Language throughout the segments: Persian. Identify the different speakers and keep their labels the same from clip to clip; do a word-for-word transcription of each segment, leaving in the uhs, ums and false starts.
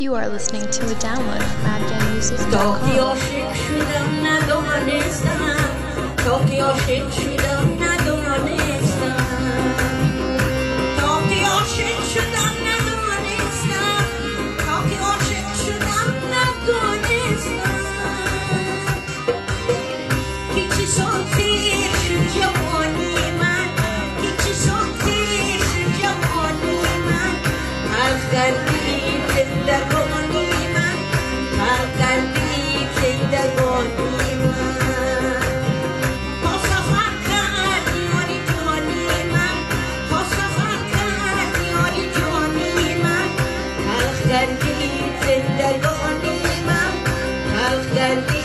Speaker 1: You are listening to a download from adgan music dot
Speaker 2: تا
Speaker 1: com.
Speaker 2: که عاشق شدم ندانستم تا که عاشق شدم ندانستم تا که عاشق شدم ندانستم تا که عاشق شدم ندانستم هیچی سازیر شد جوانی من هیچی سازیر شد جوانی من حرف کردی زندگانی من حرف کردی زندگانی من تا سفر کرد یاری جانی من تا سفر کرد یاری جانی من حرف کردی زندگانی من حرف کردی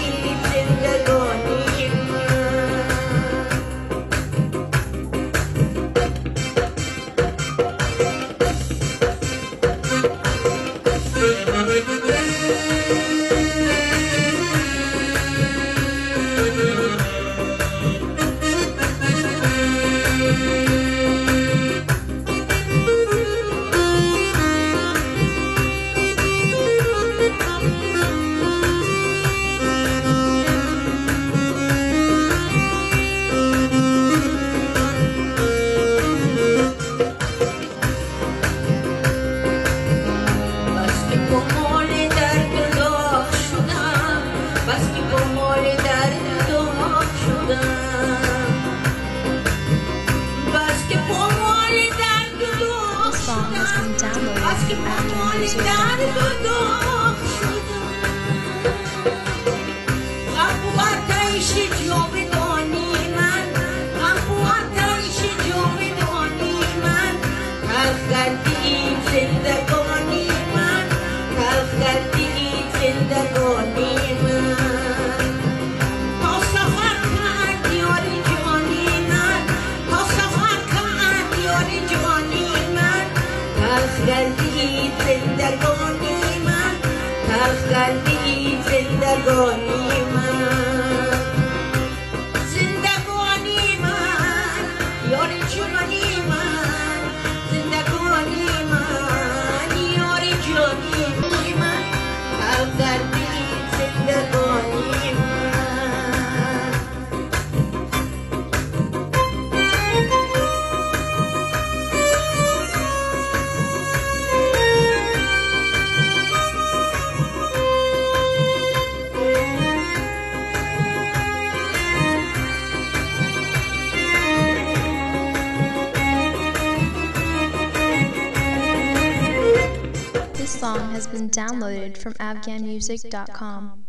Speaker 2: زندگانی من
Speaker 1: This song has been downloaded from adgan music dot com.